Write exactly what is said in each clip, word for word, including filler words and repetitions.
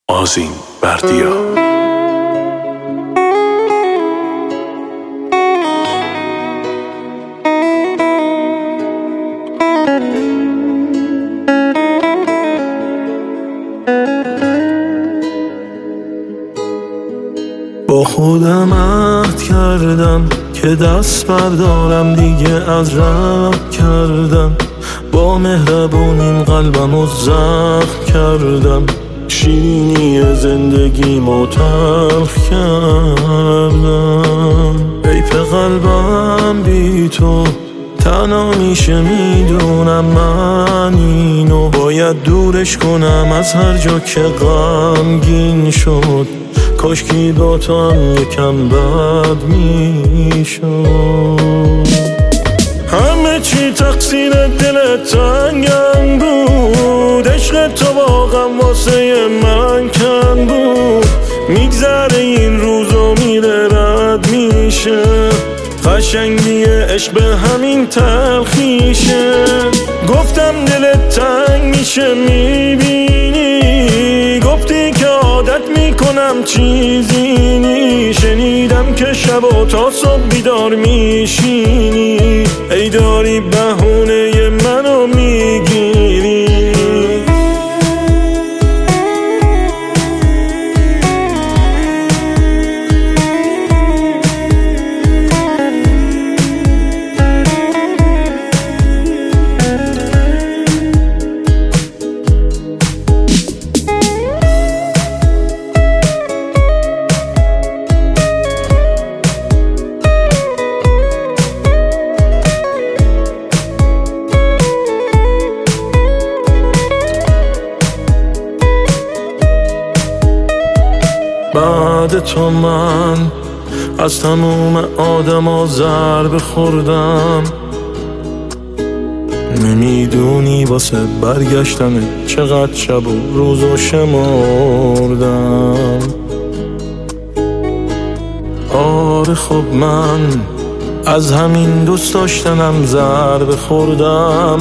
آذین بردیا. با خودم عهد کردم که دست بردارم دیگه از رد کردم، با مهربونیم قلبمو زخم کردم، شیرینی زندگیمو تلخ کردم. حیف قلبم بی تو تنها میشه، میدونم من اینو باید دورش کنم از هر جا که غمگین شد، کاشکی با تو هم یکم بد میشد. همه چی تقصیر دلت تنگم بود، عشق تو واقعا واسه من کن بود، میگذره این روزو میره رد میشه، قشنگی عشق به همین تلخیشه. گفتم دلت تنگ میشه میبینی، گفتی که عادت میکنم چیزی نی، شنیدم که شب و تا صبح بیدار میشینی، ای داری بهونه منو میگیری. بعد تو من از تموم آدم ها ضربه خوردم، نمیدونی واسه برگشتن چقدر شب و روزو شمردم. آره خب من از همین دوست داشتنم ضربه خوردم،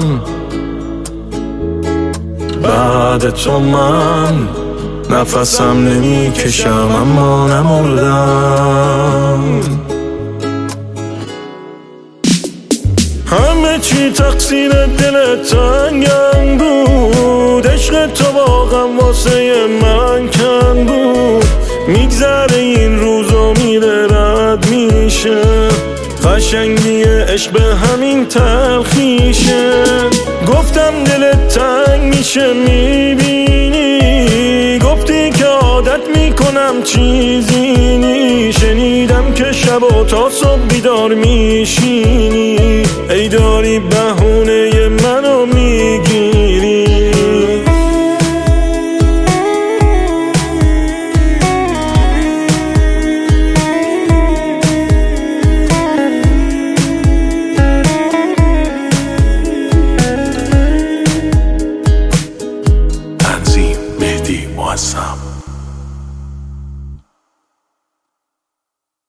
بعد تو من نفسم نمی کشم اما نمردم. همه چی تقصیر دلت تنگم بود، عشق تو واقعا واسه من کن بود، میگذره این روزو میره رد میشه، قشنگی عشق به همین تلخیشه. گفتم دلت تنگ میشه میبینی، گفتی که عادت میکنم چیزی نی، شنیدم که شب و تا صبح بیدار میشینی، ای داری